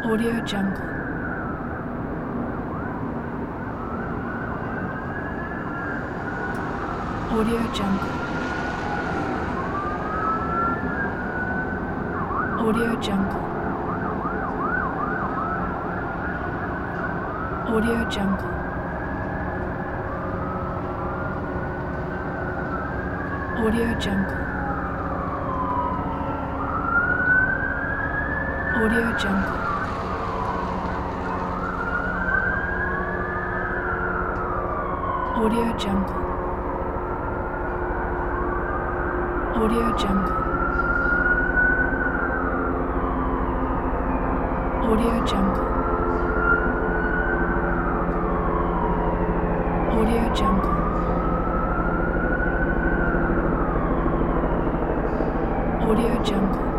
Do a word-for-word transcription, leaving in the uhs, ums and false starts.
Audio Jungle. Audio Jungle. Audio Jungle. Audio Jungle. Audio Jungle. Audio Jungle. Audio Jungle. Audio Jungle. Audio Jungle. Audio Jungle. Audio Jungle.